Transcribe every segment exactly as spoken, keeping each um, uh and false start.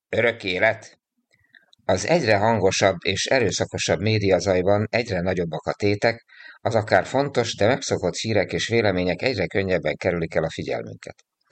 Örök élet? Az egyre hangosabb és erőszakosabb médiazajban egyre nagyobbak a tétek, az akár fontos, de megszokott hírek és vélemények egyre könnyebben kerülik el a figyelmünket.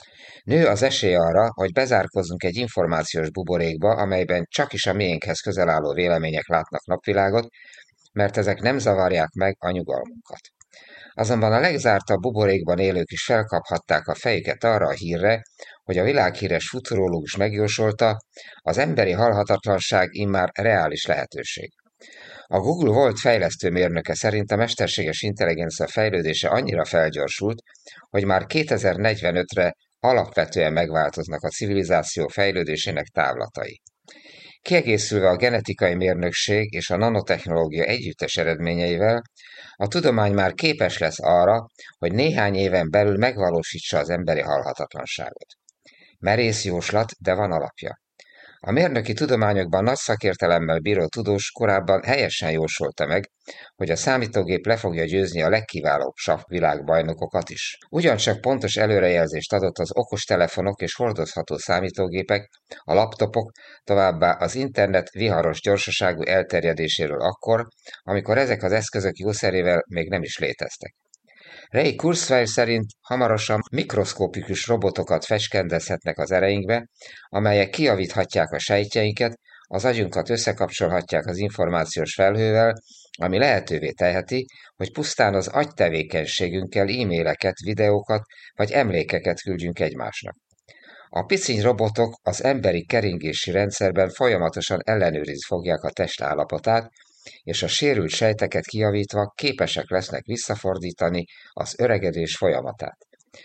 Nő az esély arra, hogy bezárkozzunk egy információs buborékba, amelyben csak is a miénkhez közel álló vélemények látnak napvilágot, mert ezek nem zavarják meg a nyugalmunkat. Azonban a legzártabb buborékban élők is felkaphatták a fejüket arra a hírre, hogy a világhíres futurológus megjósolta, az emberi halhatatlanság immár reális lehetőség. A Google volt fejlesztőmérnöke szerint a mesterséges intelligencia fejlődése annyira felgyorsult, hogy már kétezer-negyvenötre alapvetően megváltoznak a civilizáció fejlődésének távlatai. Kiegészülve a genetikai mérnökség és a nanotechnológia együttes eredményeivel, a tudomány már képes lesz arra, hogy néhány éven belül megvalósítsa az emberi halhatatlanságot. Merész jóslat, de van alapja. A mérnöki tudományokban nagy szakértelemmel bíró tudós korábban helyesen jósolta meg, hogy a számítógép le fogja győzni a legkiválóbb sakkvilágbajnokokat is. Ugyancsak pontos előrejelzést adott az okostelefonok és hordozható számítógépek, a laptopok, továbbá az internet viharos gyorsaságú elterjedéséről akkor, amikor ezek az eszközök jószerével még nem is léteztek. Ray Kurzweil szerint hamarosan mikroszkopikus robotokat fecskendezhetnek az ereinkbe, amelyek kijavíthatják a sejtjeinket, az agyunkat összekapcsolhatják az információs felhővel, ami lehetővé teheti, hogy pusztán az agytevékenységünkkel e-maileket, videókat vagy emlékeket küldjünk egymásnak. A piciny robotok az emberi keringési rendszerben folyamatosan ellenőrizni fogják a test állapotát, és a sérült sejteket kijavítva képesek lesznek visszafordítani az öregedés folyamatát.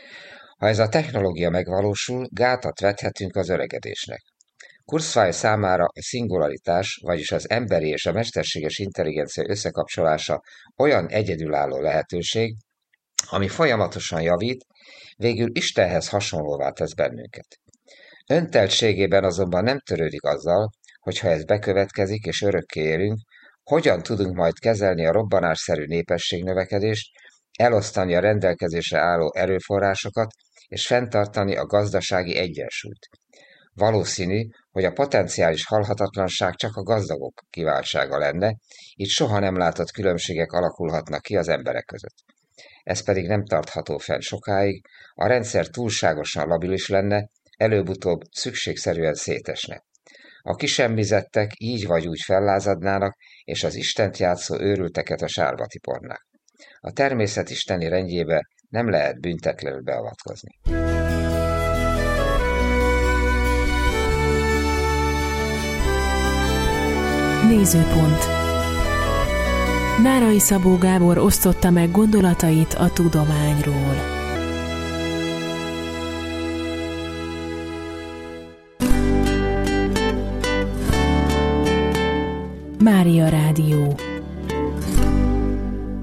Ha ez a technológia megvalósul, gátat vethetünk az öregedésnek. Kurzweil számára a szingularitás, vagyis az emberi és a mesterséges intelligencia összekapcsolása olyan egyedülálló lehetőség, ami folyamatosan javít, végül Istenhez hasonlóvá tesz bennünket. Önteltségében azonban nem törődik azzal, hogy ha ez bekövetkezik és örökké élünk, hogyan tudunk majd kezelni a robbanásszerű népességnövekedést, elosztani a rendelkezésre álló erőforrásokat és fenntartani a gazdasági egyensúlyt. Valószínű, hogy a potenciális halhatatlanság csak a gazdagok kiváltsága lenne, így soha nem látott különbségek alakulhatnak ki az emberek között. Ez pedig nem tartható fenn sokáig, a rendszer túlságosan labilis lenne, előbb-utóbb szükségszerűen szétesne. A kisemmizettek így vagy úgy fellázadnának, és az Istent játszó őrülteket a sárba tipornák. A természet isteni rendjébe nem lehet büntetlenül beavatkozni. Nézőpont. Nárai Szabó Gábor osztotta meg gondolatait a tudományról. Mária Rádió.